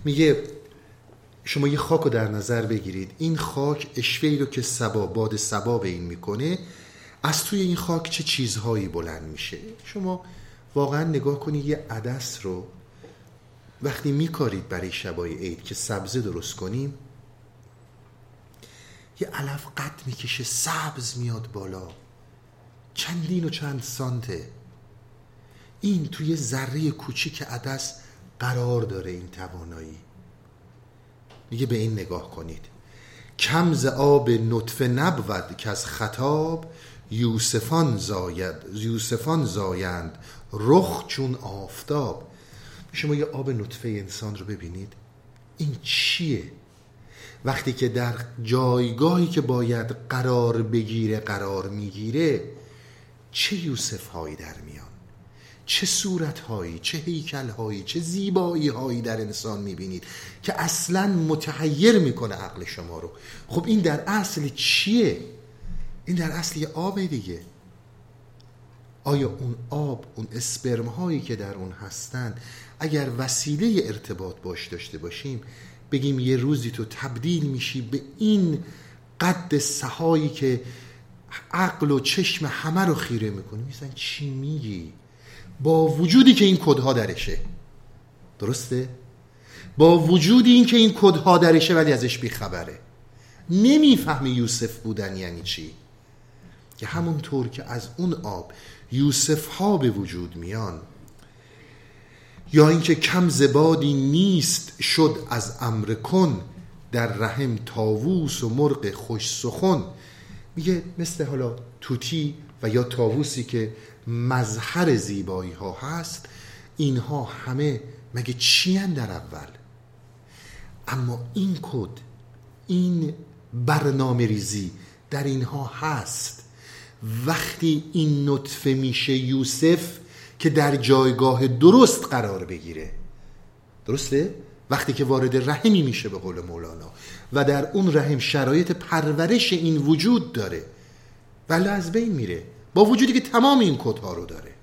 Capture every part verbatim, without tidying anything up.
میگه شما یه خاک رو در نظر بگیرید، این خاک اشوه‌ای رو که صبا باد صبا به این میکنه، از توی این خاک چه چیزهایی بلند میشه. شما واقعا نگاه کنید یه عدس رو وقتی میکارید برای شبای عید که سبزه درست کنیم، یه علف قد میکشه، سبز میاد بالا، چندین و چند سانته. این توی ذره کوچیک عدس قرار داره این توانایی. میگه به این نگاه کنید، کم ز آب نطفه نبود که از خطاب، یوسفان زاید یوسفان زایند رخ چون آفتاب. شما یه آب نطفه انسان رو ببینید، این چیه؟ وقتی که در جایگاهی که باید قرار بگیره قرار میگیره، چه یوسف هایی در میان، چه صورت هایی، چه هیکل هایی، چه زیبایی هایی در انسان میبینید که اصلا متحیر میکنه عقل شما رو. خب این در اصل چیه؟ این در اصل یه آب دیگه. آیا اون آب، اون اسپرم هایی که در اون هستن، اگر وسیله ارتباط باش داشته باشیم، بگیم یه روزی تو تبدیل میشی به این قد سحایی که عقل و چشم همه رو خیره میکنی، میسن چی میگی؟ با وجودی که این کدها درشه، درسته؟ با وجودی این که این کدها درشه ولی ازش بیخبره، نمیفهمی یوسف بودن یعنی چی. که همونطور که از اون آب یوسف ها به وجود میان، یا اینکه کم زبادی نیست شد از امر کن، در رحم طاووس و مرغ خوش سخن. میگه مثل حالا توتی و یا طاووسی که مظهر زیبایی ها هست، اینها همه مگه چی ان در اول؟ اما این کد، این برنامه ریزی در اینها هست. وقتی این نطفه میشه یوسف که در جایگاه درست قرار بگیره، درسته؟ وقتی که وارد رحمی میشه به قول مولانا و در اون رحم شرایط پرورش این وجود داره، ولی از بین میره با وجودی که تمام این کدها رو داره.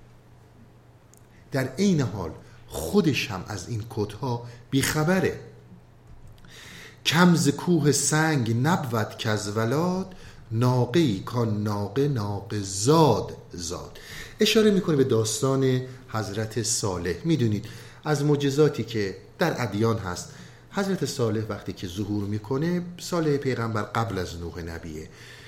در عین حال خودش هم از این کدها بیخبره. کم ز کوه سنگ نبود که از ولاد، ناقه‌ای کان ناقه ناقه زاد زاد. اشاره میکنه به داستان حضرت صالح. میدونید از معجزاتی که در ادیان هست، حضرت صالح وقتی که ظهور میکنه، صالح پیغمبر قبل از نوح نبیه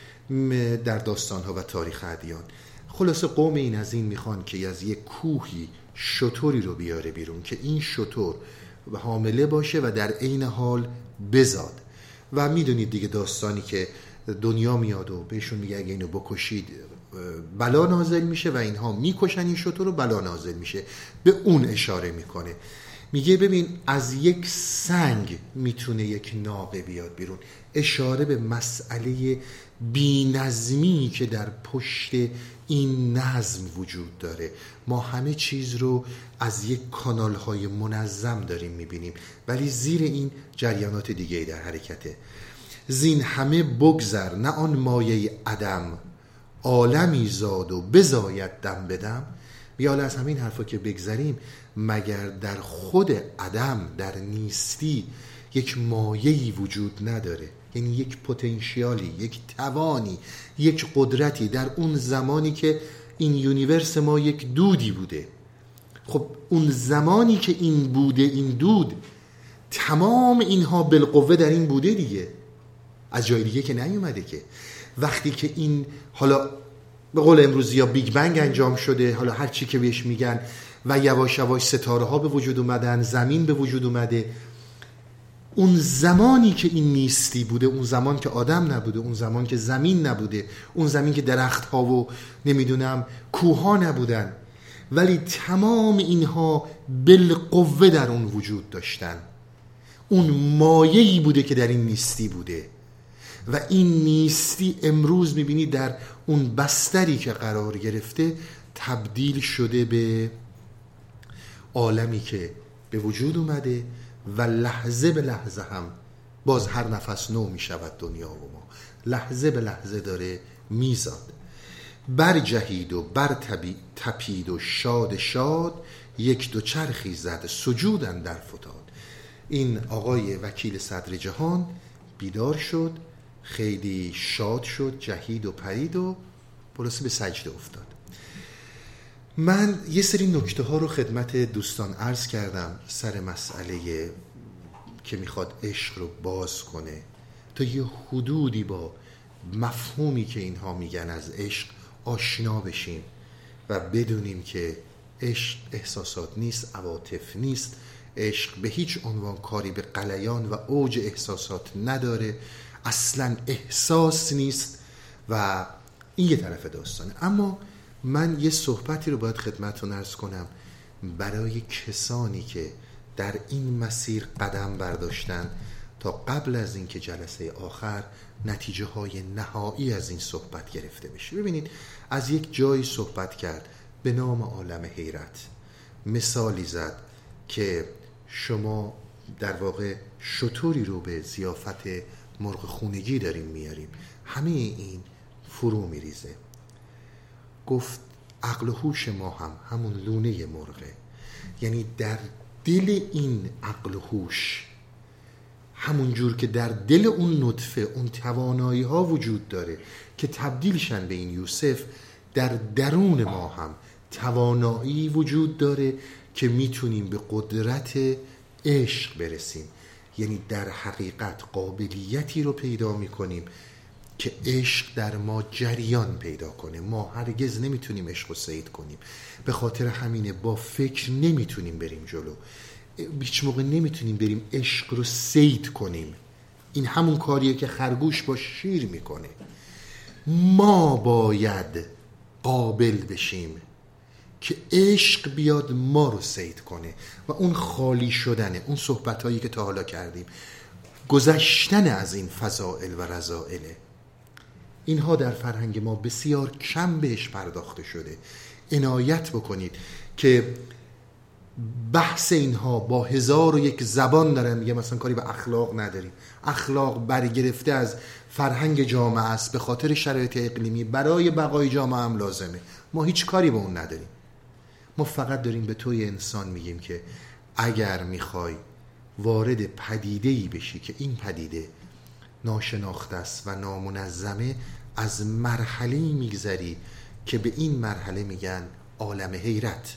در داستانها و تاریخ ادیان. خلاصه قوم این از این میخوان که از یک کوهی شتری رو بیاره بیرون که این شتر حامله باشه و در عین حال بزاد. و میدونید دیگه داستانی که دنیا میاد و بهشون میگه اگه اینو بکشید بلا نازل میشه و اینها میکشن این شتر رو، بلا نازل میشه. به اون اشاره میکنه، میگه ببین از یک سنگ میتونه یک ناقه بیاد بیرون. اشاره به مسئله بی‌نظمی که در پشت این نظم وجود داره. ما همه چیز رو از یک کانال های منظم داریم میبینیم، ولی زیر این جریانات دیگه در حرکته. زین همه بگذر نه آن مایه عدم، عالمی زاد و بزاید دم بدم. بیال از همین حرفا که بگذریم، مگر در خود عدم، در نیستی، یک مایه‌ای وجود نداره؟ یعنی یک پتانسیالی، یک توانی، یک قدرتی در اون زمانی که این یونیورس ما یک دودی بوده. خب اون زمانی که این بوده، این دود، تمام اینها بالقوه در این بوده دیگه، از جای دیگه که نیومده که. وقتی که این حالا به قول امروزی یا بیگ بنگ انجام شده، حالا هر چی که بهش میگن، و یواش یواش ستاره ها به وجود اومدن، زمین به وجود اومده، اون زمانی که این نیستی بوده، اون زمان که آدم نبوده، اون زمان که زمین نبوده، اون زمین که درخت ها و نمیدونم کوه ها نبودن، ولی تمام اینها بالقوه در اون وجود داشتن. اون مایه‌ای بوده که در این نیستی بوده و این نیستی امروز میبینی در اون بستری که قرار گرفته تبدیل شده به عالمی که به وجود اومده و لحظه به لحظه هم باز هر نفس نو میشود دنیا و ما، لحظه به لحظه داره میزاد. بر جهید و بر تپید و شاد شاد، یک دو چرخی زد سجودن در فتاد. این آقای وکیل صدر جهان بیدار شد، خیلی شاد شد، جهید و پرید و خلاصه به سجده افتاد. من یه سری نکته ها رو خدمت دوستان عرض کردم سر مسئله که میخواد عشق رو باز کنه، تا یه حدودی با مفهومی که اینها میگن از عشق آشنا بشیم و بدونیم که عشق احساسات نیست، عواطف نیست. عشق به هیچ عنوان کاری به غلیان و اوج احساسات نداره، اصلا احساس نیست و این یه طرف داستانه. اما من یه صحبتی رو باید خدمتتون عرض کنم برای کسانی که در این مسیر قدم برداشتن تا قبل از اینکه جلسه آخر نتیجه های نهایی از این صحبت گرفته بشه. ببینید، از یک جایی صحبت کرد به نام عالم حیرت، مثالی زد که شما در واقع شطوری رو به ضیافت مرغ خونگی داریم میاریم، همه این فرو میریزه. گفت عقل و هوش ما هم همون لونه مرغه، یعنی در دل این عقل و هوش، همون جور که در دل اون نطفه اون توانایی ها وجود داره که تبدیل شن به این یوسف، در درون ما هم توانایی وجود داره که میتونیم به قدرت عشق برسیم. یعنی در حقیقت قابلیتی رو پیدا میکنیم که عشق در ما جریان پیدا کنه. ما هرگز نمیتونیم عشق رو صید کنیم، به خاطر همینه با فکر نمیتونیم بریم جلو، هیچ موقع نمیتونیم بریم عشق رو صید کنیم. این همون کاریه که خرگوش با شیر میکنه. ما باید قابل بشیم که عشق بیاد ما رو صید کنه و اون خالی شدنه، اون صحبتایی که تا حالا کردیم، گذشتن از این فضائل و رذائله. اینها در فرهنگ ما بسیار کم بهش پرداخته شده. عنایت بکنید که بحث اینها با هزار و یک زبان دارن میگه مثلا کاری به اخلاق نداریم. اخلاق برگرفته از فرهنگ جامعه است، به خاطر شرایط اقلیمی برای بقای جامعه هم لازمه. ما هیچ کاری به اون نداریم. ما فقط داریم به توی انسان میگیم که اگر میخوای وارد پدیده‌ای بشی که این پدیده ناشناخته است و نامنظمه، از مرحله‌ای میگذری که به این مرحله میگن عالم حیرت.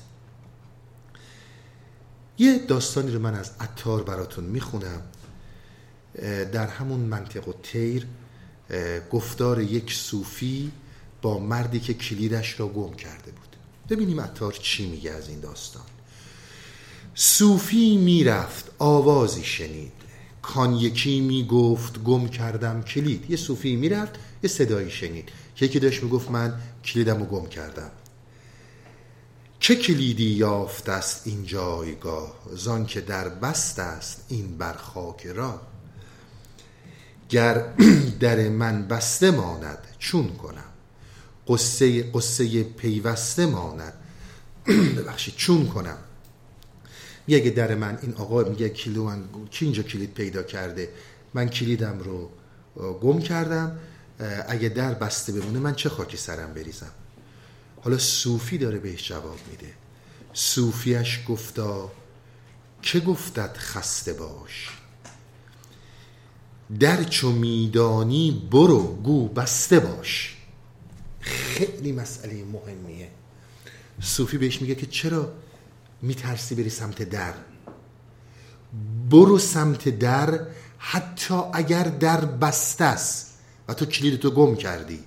یه داستانی رو من از عطار براتون میخونم. در همون منطق الطیر گفتار یک صوفی با مردی که کلیدش را گم کرده بود. ببینیم عطار چی میگه از این داستان. صوفی میرفت آوازی شنید، کان یکی میگفت گم کردم کلید. یه صوفی میرفت یه صدایی شنید که یکی داشت میگفت من کلیدم رو گم کردم. چه کلیدی یافت است این جایگاه، زان که در بست است این بر خاک راه. گر در من بسته ماند چون کنم، قصه قصه پیوسته ماند ببخشید چون کنم. میگه در من، این آقا میگه کلیدو من کی اینجا کلید پیدا کرده، من کلیدم رو گم کردم، اگه در بسته بمونه من چه خاکی سرم بریزم. حالا صوفی داره بهش جواب میده. صوفیش گفتا که گفتت خسته باش، در چو میدانی برو گو بسته باش. خیلی مسئله مهمیه. صوفی بهش میگه که چرا میترسی بری سمت در؟ برو سمت در حتی اگر در بسته است و تو کلیدتو گم کردی.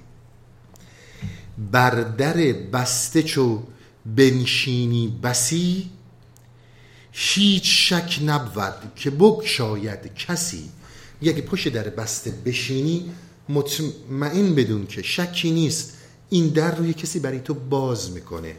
بر در بسته چو بنشینی بسی، هیچ شک نبود که بگشاید کسی. یکی پشت در بسته بشینی مطمئن بدون که شکی نیست این در روی کسی برای تو باز میکنه.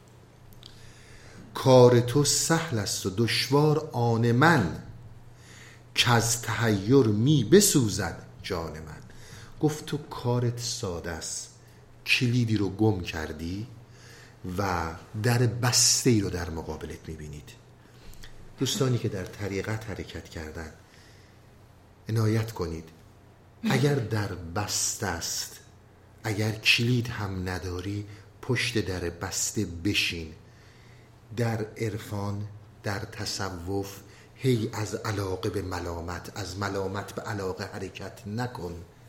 کار تو سهل است و دشوار آن من، که از تحیر می بسوزد جان من. گفت تو کارت ساده است، کلیدی رو گم کردی و در بسته ای رو در مقابلت میبینید. دوستانی که در طریقت حرکت کردن عنایت کنید، اگر در بسته است، اگر کلید هم نداری، پشت در بسته بشین. در عرفان، در تصوف هی از علاقه به ملامت، از ملامت به علاقه حرکت نکن،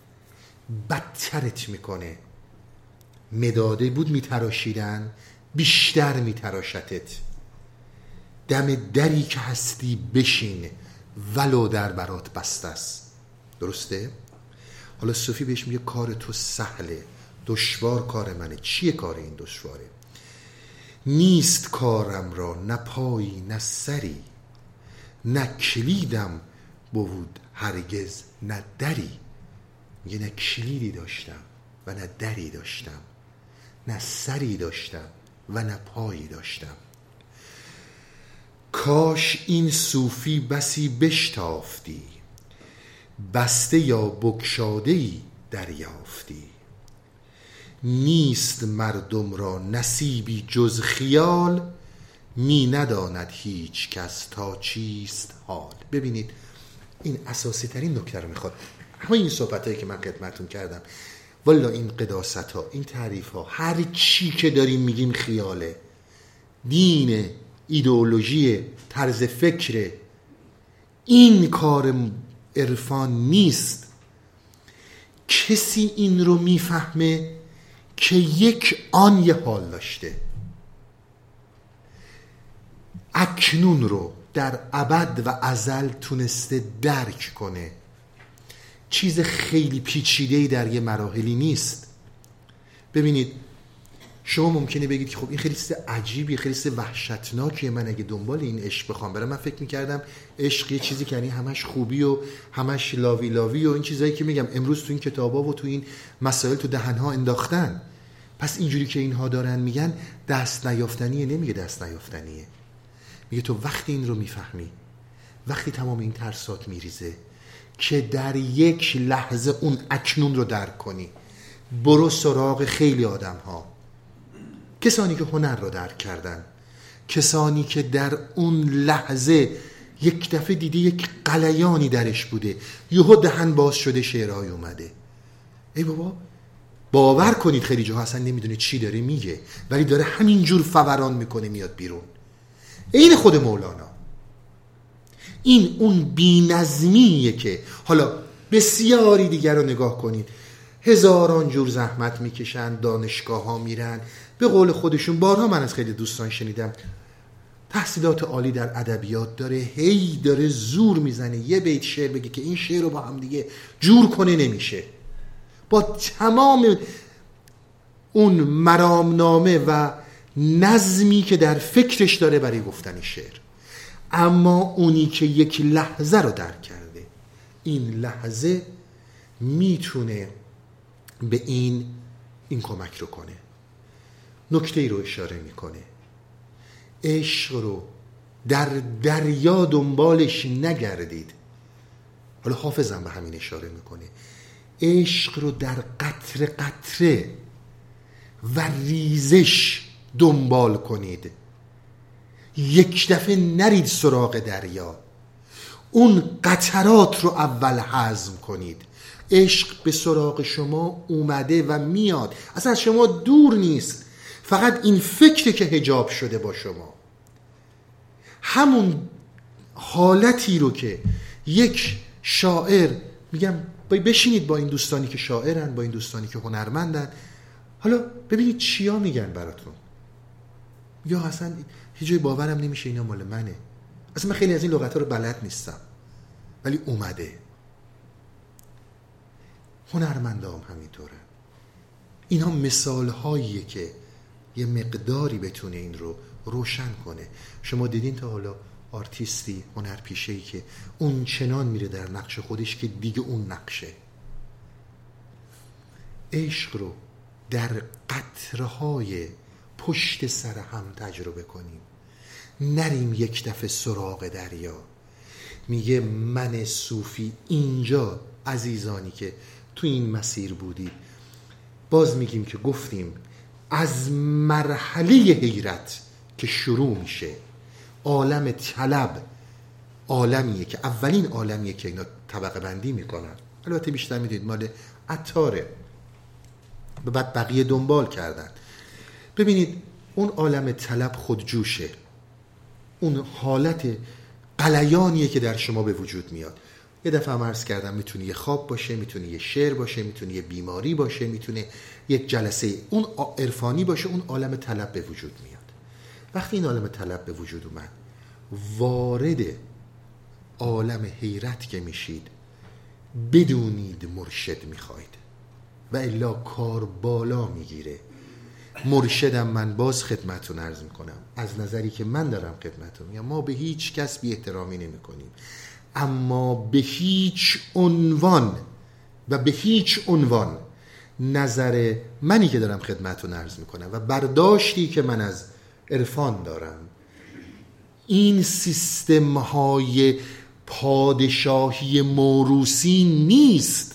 بدترت میکنه. مداده بود میتراشیدن، بیشتر میتراشتت. دم دری که هستی بشین، ولو در برات بسته است. درسته؟ حالا صوفی بهش میگه کار تو سهله، دشوار کار منه. چیه کار این دشواره؟ نیست کارم را نه پایی نه سری، نه کلیدم بود هرگز نه دری. میگه نه کلیدی داشتم و نه دری داشتم، نه سری داشتم و نه پایی داشتم. کاش این صوفی بسی بشتافتی، بسته یا بگشاده‌ای دریافتی. نیست مردم را نصیبی جز خیال، می نداند هیچ کس تا چیست حال. ببینید این اساسی ترین نکته رو میخواد. همه این صحبت هایی که من خدمتون کردم، والا این قداست ها، این تعریف ها، هر چی که داریم میگیم خیاله. دین، ایدئولوژی، طرز فکر، این کار عرفان نیست. کسی این رو میفهمه که یک آن یه حال داشته، اکنون رو در ابد و ازل تونسته درک کنه. چیز خیلی پیچیده‌ای در یه مراحلی نیست. ببینید شما ممکنه بگید که خب این خیلی چیز عجیبی، خیلی چیز وحشتناکیه، من اگه دنبال این عشق بخوام برم، من فکر میکردم عشق یه چیزی که یعنی همش خوبی و همش لاوی لاوی و این چیزایی که میگم امروز تو این کتابا و تو این مسائل تو دهنها انداختن. پس اینجوری که اینها دارن میگن دست نیافتنیه. نمیگه دست نیافتنیه، میگه تو وقتی این رو میفهمی، وقتی تمام این ترسات میریزه که در یک لحظه اون اکنون رو درک کنی، برو سراغ خیلی آدم ها، کسانی که هنر رو درک کردن، کسانی که در اون لحظه یک دفعه دیدی یک قلیانی درش بوده، یهو دهن باز شده، شعرهای اومده. ای بابا باور کنید خیلی جاها اصلا نمیدونه چی داره میگه، ولی داره همینجور فوران میکنه میاد بیرون. این خود مولانا. این اون بی‌نظمیه که حالا بسیاری دیگر رو نگاه کنید، هزاران جور زحمت میکشن، دانشگاه ها میرن، به قول خودشون بارها من از خیلی دوستان شنیدم تحصیلات عالی در ادبیات داره، هی داره زور میزنه یه بیت شعر بگه که این شعر رو با هم دیگه جور کنه، نمیشه. با تمام اون مرامنامه و نظمی که در فکرش داره برای گفتن شعر، اما اونی که یک لحظه رو درک کرده، این لحظه میتونه به این این کمک رو کنه. نکته ای رو اشاره میکنه، عشق رو در دریا دنبالش نگردید. حالا حافظم به همین اشاره میکنه، عشق رو در قطره قطره و ریزش دنبال کنید، یک دفعه نرید سراغ دریا، اون قطرات رو اول هضم کنید. عشق به سراغ شما اومده و میاد، اصلا از شما دور نیست، فقط این فکره که حجاب شده با شما. همون حالتی رو که یک شاعر، میگم بشینید با این دوستانی که شاعرن، با این دوستانی که هنرمندن، حالا ببینید چیا میگن براتون، یا اصلا هیچ جای باورم نمیشه اینا مال منه، اصلا من خیلی از این لغت‌ها رو بلد نیستم، ولی اومده. هنرمندام همینطوره. اینها مثال‌هاییه که یه مقداری بتونه این رو روشن کنه. شما دیدین تا حالا آرتیستی، هنرپیشه‌ای که اون چنان میره در نقش خودش که دیگه اون نقشه؟ عشق رو در قطره‌های پشت سر هم تجربه کنیم، نریم یک دفعه سراغ دریا. میگه من صوفی اینجا، عزیزانی که تو این مسیر بودید، باز میگیم که گفتیم از مرحله حیرت که شروع میشه، عالم طلب عالمیه که اولین عالمیه که اینا طبقه بندی میکنن، البته بیشتر میدونید مال عطاره، به بعد بقیه دنبال کردن. ببینید اون عالم طلب خودجوشه، اون حالت غلیانیه که در شما به وجود میاد. یه دفعه هم عرض کردم میتونه یه خواب باشه، میتونه یه شعر باشه، میتونه یه بیماری باشه، میتونه یک جلسه اون عرفانی باشه. اون عالم طلب به وجود میاد. وقتی این عالم طلب به وجود اومد، وارد عالم حیرت که میشید، بدونید مرشد میخواید و الا کار بالا میگیره. مرشدم من باز خدمتتون عرض میکنم، از نظری که من دارم خدمتتون میگم، ما به هیچ کس بی احترامی نمی کنیم، اما به هیچ عنوان و به هیچ عنوان نظر منی که دارم خدمتتون عرض میکنم و برداشتی که من از عرفان دارم، این سیستم های پادشاهی موروثی نیست،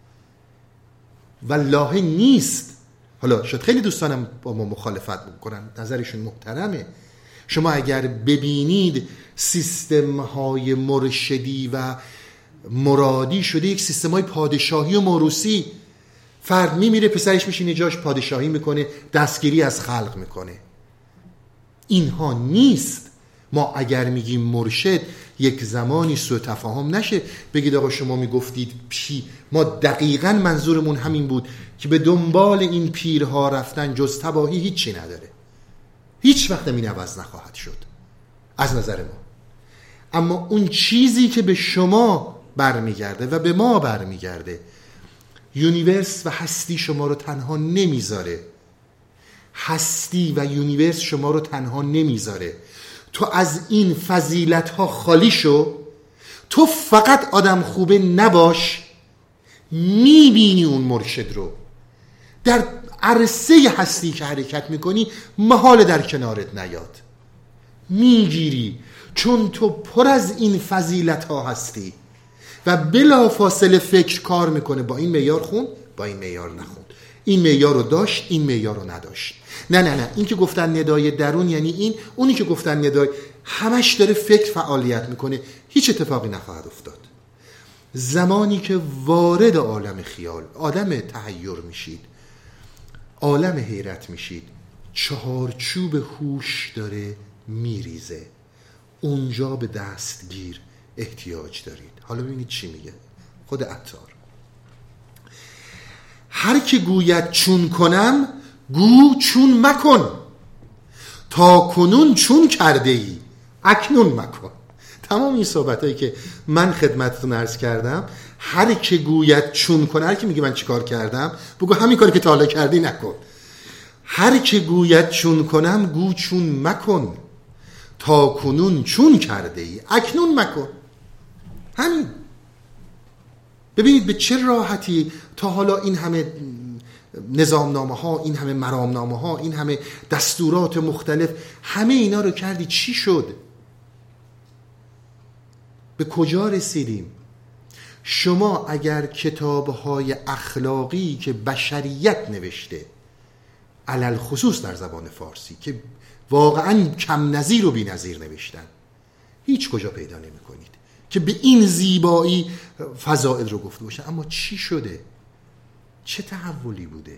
والله نیست. حالا شاید خیلی دوستانم با ما مخالفت بکنن، نظرشون محترمه. شما اگر ببینید سیستم های مرشدی و مرادی شده یک سیستم های پادشاهی و موروثی. فرد میمیره، پسرش میشینه جاش، پادشاهی میکنه، دستگیری از خلق میکنه. اینها نیست. ما اگر میگیم مرشد، یک زمانی سوء تفاهم نشه، بگید آقا شما میگفتید پی، ما دقیقاً منظورمون همین بود که به دنبال این پیرها رفتن جز تباهی هیچی نداره، هیچ وقت این عوض نخواهد شد از نظر ما. اما اون چیزی که به شما برمیگرده و به ما برمیگرده، یونیورس و هستی شما رو تنها نمیذاره. هستی و یونیورس شما رو تنها نمیذاره. تو از این فضیلت ها خالی شو، تو فقط آدم خوبه نباش، میبینی اون مرشد رو در عرصه هستی که حرکت میکنی، محال در کنارت نیاد، میگیری، چون تو پر از این فضیلت ها هستی و بلا فاصله فکر کار میکنه با این معیار خون، با این معیار نخون، این معیار رو داشت، این معیار رو نداشت. نه نه نه، این که گفتن ندای درون یعنی این، اونی که گفتن ندای، همش داره فکر فعالیت میکنه، هیچ اتفاقی نخواهد افتاد. زمانی که وارد عالم خیال، عالم تحیر میشید، عالم حیرت میشید، چهارچوب هوش داره میریزه، اونجا به دستگیر احتیاج دارید. حالا ببینید چی میگه خود عطار: هر که گوید چون کنم، گو چون مکن، تا کنون چون کرده ای اکنون مکن. تمام این صحبت هایی که من خدمتتون عرض کردم، هر که گوید چون کنه، هر که میگه من چی کار کردم، بگو همین کاری که تا حالا کردی نکن. هر که گوید چون کنم، گو چون مکن، تا کنون چون کرده ای اکنون مکن. همین. ببینید به چه راحتی تا حالا این همه نظامنامه ها، این همه مرامنامه ها، این همه دستورات مختلف، همه اینا رو کردی، چی شد؟ به کجا رسیدیم؟ شما اگر کتاب‌های اخلاقی که بشریت نوشته، علل خصوص در زبان فارسی که واقعاً کم نظیر و بی نظیر نوشتن، هیچ کجا پیدا نمی کنید که به این زیبایی فضائل رو گفته باشن. اما چی شده؟ چه تحولی بوده؟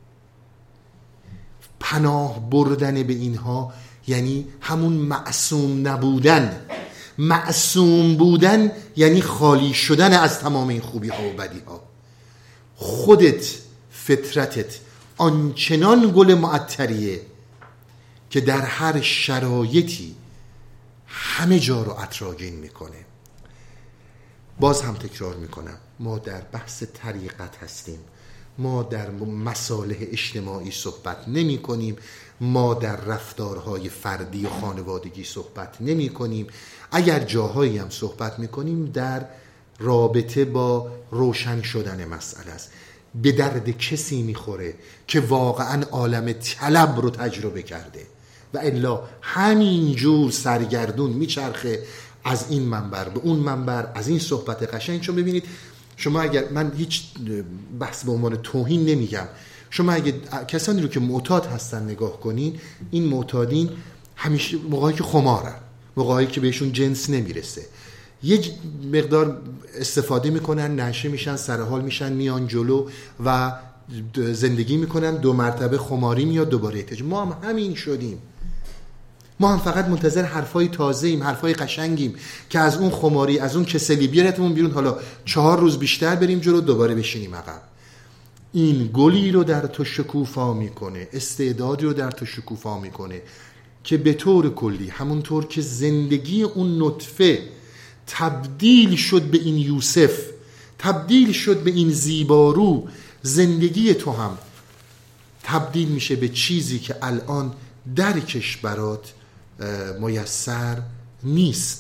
پناه بردن به اینها یعنی همون معصوم نبودن. معصوم بودن یعنی خالی شدن از تمام این خوبی ها و بدی ها. خودت، فطرتت آنچنان گل معطریه که در هر شرایطی همه جا رو عطرآگین میکنه. باز هم تکرار میکنم، ما در بحث طریقت هستیم، ما در مصالح اجتماعی صحبت نمی کنیم، ما در رفتارهای فردی و خانوادگی صحبت نمی کنیم. اگر جاهایی هم صحبت می کنیم در رابطه با روشن شدن مسئله است. به درد کسی میخوره که واقعا عالم طلب رو تجربه کرده و الا همینجور سرگردون میچرخه از این منبر به اون منبر، از این صحبت قشنگ. چون ببینید شما اگر، من هیچ بحث به عنوان توهین نمیگم، شما اگه کسانی رو که معتاد هستن نگاه کنین، این معتادین همیشه موقعی که خمارن، موقعی که بهشون جنس نمیرسه، یه مقدار استفاده میکنن، نشه میشن، سرحال میشن، میان جلو و زندگی میکنن، دو مرتبه خماری میاد، دوباره احتیاج. ما هم همین شدیم. ما هم فقط منتظر حرفای تازه ایم، حرفای قشنگیم که از اون خماری، از اون کسلی بیارتمون بیرون، حالا چهار روز بیشتر بریم جلو دوباره بشینیم عقب. این گلی رو در تو شکوفا میکنه، استعدادی رو در تو شکوفا میکنه که به طور کلی همونطور که زندگی اون نطفه تبدیل شد به این یوسف، تبدیل شد به این زیبارو، زندگی تو هم تبدیل میشه به چیزی که الان درکش برات میسر نیست.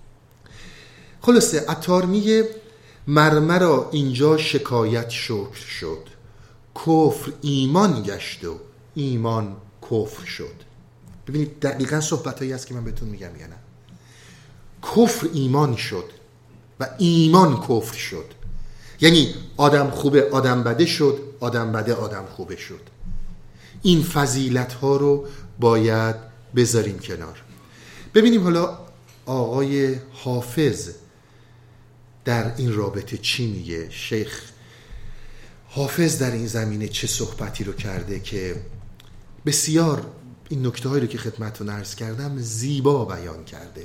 خلاصه عطار میگه مرمرا اینجا شکایت شکر شد، کفر ایمان گشت و ایمان کفر شد. ببینید دقیقا صحبتایی هست که من بهتون میگم یا نه. کفر ایمان شد و ایمان کفر شد، یعنی آدم خوبه آدم بده شد، آدم بده آدم خوبه شد. این فضیلت ها رو باید بذاریم کنار. ببینیم حالا آقای حافظ در این رابطه چی میگه. شیخ حافظ در این زمینه چه صحبتی رو کرده که بسیار این نکته هایی رو که خدمتتون عرض کردم زیبا بیان کرده.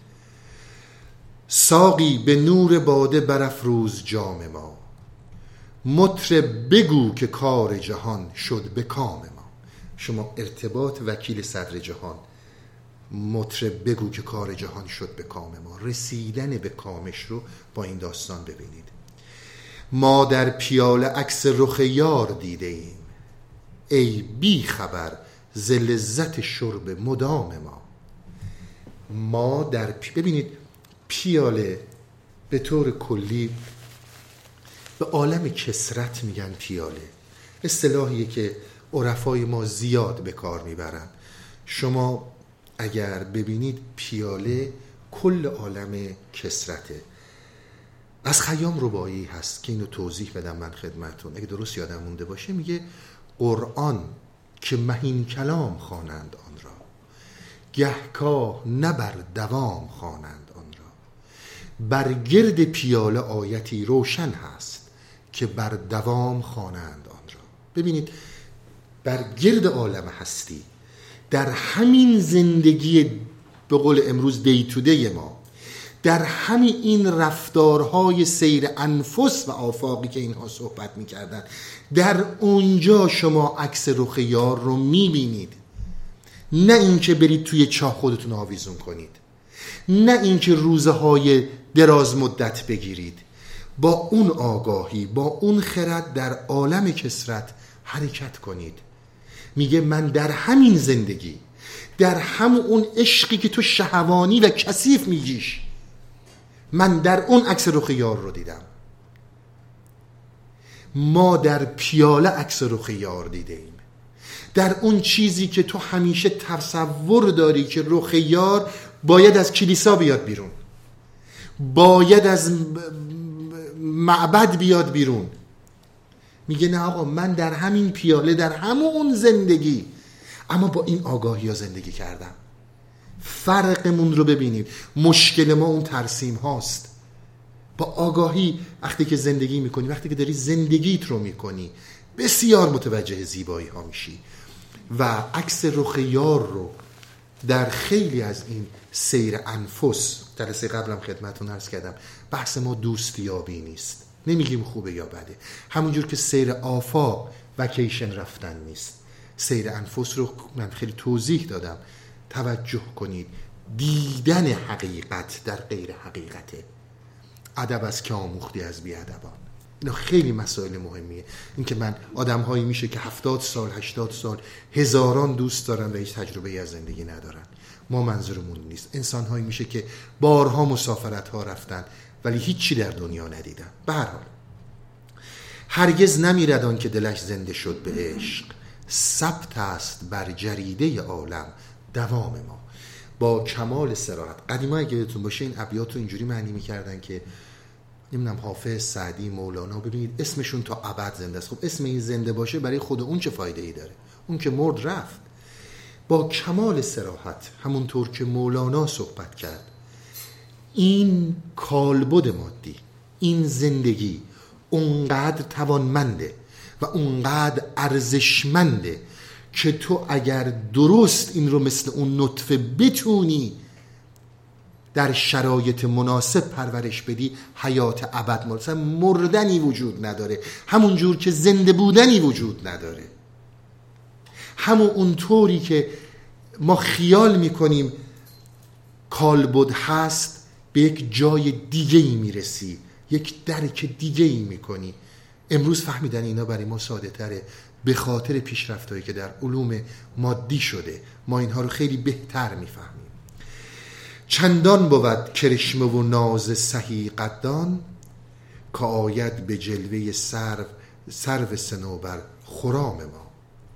ساقی به نور باده برافروز جام ما، مطرب بگو که کار جهان شد به کام ما. شما ارتباط وکیل صدر جهان، مطرب بگو که کار جهان شد به کام ما، رسیدن به کامش رو با این داستان ببینید. ما در پیاله عکس رخ یار دیده ایم، ای بی خبر ز لذت شرب مدام ما. ما در پی... ببینید پیاله به طور کلی به عالم کسرت میگن پیاله، اصطلاحیه که عرفای ما زیاد به کار میبرن. شما اگر ببینید پیاله کل عالم کسرته. از خیام رباعی هست که اینو توضیح بدم من خدمتون، اگه درست یادم مونده باشه، میگه قرآن که مهین کلام خوانند آن را، گهکاه نه بر دوام خوانند آن را. بر گرد پیاله آیتی روشن هست که بر دوام خوانند آن را. ببینید بر گرد عالم هستی، در همین زندگی به قول امروز دی تو دی ما، در همین این رفتارهای سیر انفس و آفاقی که اینها صحبت میکردن، در اونجا شما عکس رخ یار رو میبینید. نه اینکه برید توی چاه خودتون آویزون کنید، نه اینکه روزه های دراز مدت بگیرید. با اون آگاهی، با اون خرد در عالم کسرت حرکت کنید. میگه من در همین زندگی، در همون اون عشقی که تو شهوانی و کثیف میگیش، من در اون عکس رخ یار رو دیدم. ما در پیاله عکس رخ یار دیده ایم، در اون چیزی که تو همیشه تصور داری که رخ یار باید از کلیسا بیاد بیرون، باید از معبد بیاد بیرون. میگه نه آقا، من در همین پیاله، در همون زندگی، اما با این آگاهی ها زندگی کردم. فرقمون رو ببینیم. مشکل ما اون ترسیم هاست. با آگاهی وقتی که زندگی میکنی، وقتی که داری زندگیت رو میکنی، بسیار متوجه زیبایی ها میشی. و عکس رخ یار رو در خیلی از این سیر انفس، جلسه قبلم خدمتتون عرض کردم، بحث ما دوستیابی نیست، نمیگیم خوبه یا بده. همونجور که سیر آفاق وکیشن رفتن نیست، سیر انفس رو من خیلی توضیح دادم. توجه کنید، دیدن حقیقت در غیر حقیقته. ادب از که آموختی از بی ادبان. اینا خیلی مسائل مهمیه. این که من آدم هایی میشه که هفتاد سال، هشتاد سال، هزاران دوست دارن و هیچ تجربه از زندگی ندارن. ما منظورمون نیست. انسان هایی میشه که بارها مسافرت ها رفتن ولی هیچی در دنیا ندیدن. به هر حال هرگز نمیرد آن که دلش زنده شد به عشق، ثبت است بر جریده عالم دوام ما. با کمال صراحت. قدیما اگه یادتون باشه این ابیات رو اینجوری معنی میکردن که نمیدونم حافظ، سعدی، مولانا، ببینید اسمشون تا ابد زنده است. خب اسم این زنده باشه برای خود اون چه فایده ای داره؟ اون که مرد رفت. با کمال صراحت، همونطور که مولانا صحبت کرد، این کالبد مادی، این زندگی اونقدر توانمنده و اونقدر ارزشمنده که تو اگر درست این رو مثل اون نطفه بتونی در شرایط مناسب پرورش بدی، حیات ابد مثلا مردنی وجود نداره، همون جور که زنده بودنی وجود نداره. همون اونطوری که ما خیال میکنیم کالبد هست، به یک جای دیگه ای میرسی، یک درک دیگه ای میکنی. امروز فهمیدن اینا برای ما ساده تره به خاطر پیشرفتایی که در علوم مادی شده، ما اینها رو خیلی بهتر میفهمیم. چندان بود کرشمه و ناز سهی قدان، که آید به جلوه سرو سرو صنوبر خرام ما.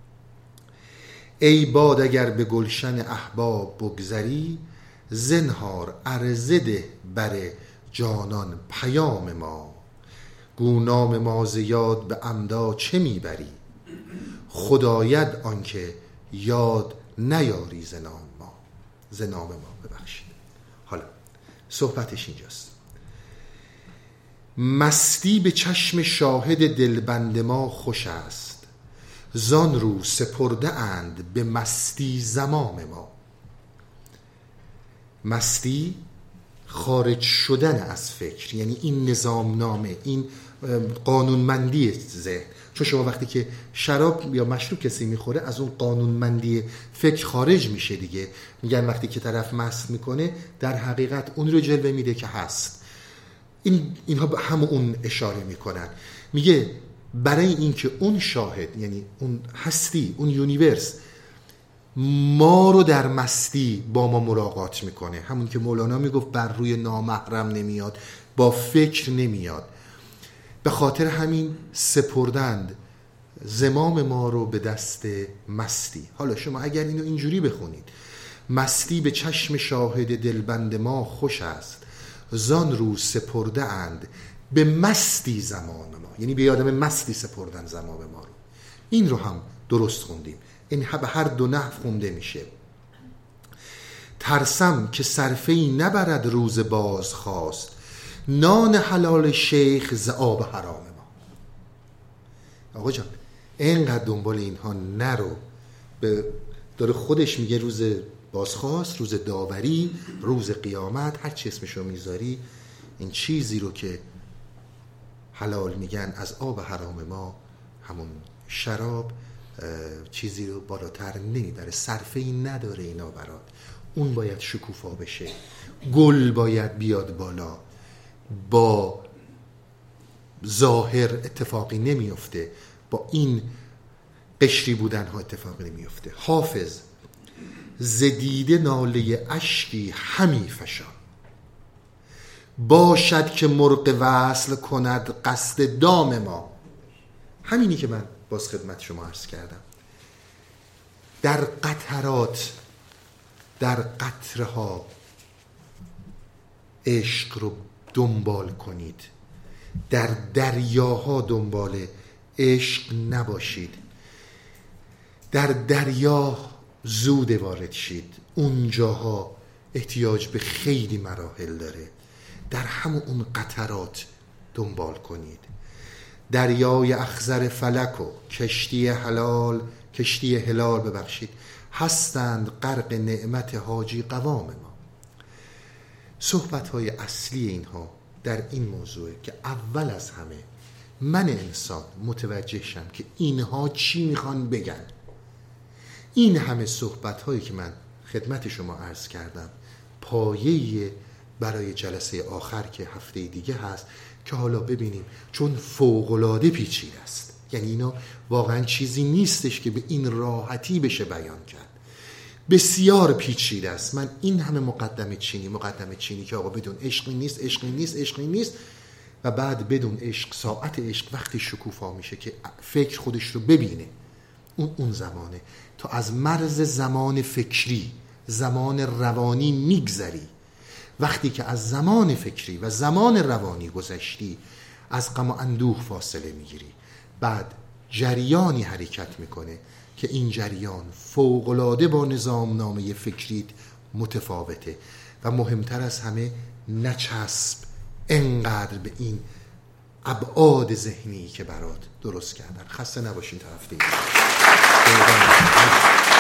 ای باد اگر به گلشن احباب بگذری، زنهار عرضه ده بر جانان پیام ما. گو نام ما ز یاد به عمدا چه میبری، خداید آنکه یاد نیاری ز نام ما. ز نام ما ببخشید. حالا صحبتش اینجاست. مستی به چشم شاهد دلبند ما خوش است، زان رو سپرده اند به مستی زمام ما. مستی خارج شدن از فکر، یعنی این نظام نامه، این قانونمندی ذهن. چون شما وقتی که شراب یا مشروب کسی میخوره از اون قانونمندی فکر خارج میشه دیگه. میگن وقتی که طرف مست میکنه در حقیقت اون رو جلوه میده که هست. این اینها به هم اون اشاره میکنن. میگه برای اینکه اون شاهد، یعنی اون هستی، اون یونیورس ما رو در مستی با ما ملاقات میکنه، همون که مولانا میگفت بر روی نامحرم نمیاد، با فکر نمیاد. به خاطر همین سپردند زمام ما رو به دست مستی. حالا شما اگر اینو اینجوری بخونید، مستی به چشم شاهد دلبند ما خوش است، زان رو سپرده اند به مستی زمان ما، یعنی به آدم مستی سپردن زمان ما رو. این رو هم درست خوندیم، این به هر دو نحو خونده میشه. ترسم که صرفه‌ای نبرد روز باز خواست، نان حلال شیخ ز آب حرام ما. آقا جان اینقدر دنبال اینها نرو. به داره خودش میگه روز بازخواست، روز داوری، روز قیامت، هر چی اسمشو میذاری، این چیزی رو که حلال میگن از آب حرام ما، همون شراب، چیزی رو بالاتر نمیبره، صرفه‌ای نداره اینا برات. اون باید شکوفا بشه، گل باید بیاد بالا. با ظاهر اتفاقی نمیفته، با این قشری بودن ها اتفاقی نمیفته. حافظ ز دیده ناله اشکی همی فشان، باشد که مرغ وصل کند قصد دام ما. همینی که من باز خدمت شما عرض کردم. در قطرات، در قطره ها عشق رو دنبال کنید، در دریاها دنبال عشق نباشید. در دریا زود وارد شید، اونجاها احتیاج به خیلی مراحل داره. در همون اون قطرات دنبال کنید. دریای اخضر فلک و کشتی حلال، کشتی هلال ببخشید، هستند غرق نعمت حاجی قوام ما. صحبت‌های اصلی اینها در این موضوع که اول از همه من انسان متوجه شم که اینها چی میخوان بگن. این همه صحبت‌هایی که من خدمت شما عرض کردم پایه‌ای برای جلسه آخر که هفته دیگه هست، که حالا ببینیم، چون فوق‌العاده پیچیده است. یعنی اینا واقعا چیزی نیستش که به این راحتی بشه بیان کرد، بسیار پیچیده است. من این همه مقدمه چینی مقدمه چینی که آقا بدون عشقی نیست، عشقی نیست، عشقی نیست، و بعد بدون عشق، ساعت عشق وقتی شکوفا میشه که فکر خودش رو ببینه، اون اون زمانه. تا از مرز زمان فکری، زمان روانی میگذری. وقتی که از زمان فکری و زمان روانی گذشتی، از غم و اندوه فاصله میگیری. بعد جریانی حرکت میکنه که این جریان فوق‌العاده با نظام نامه فکریت متفاوته. و مهمتر از همه، نچسب انقدر به این ابعاد ذهنی که برات درست کردن. خسته نباشین تا هفته دیگه.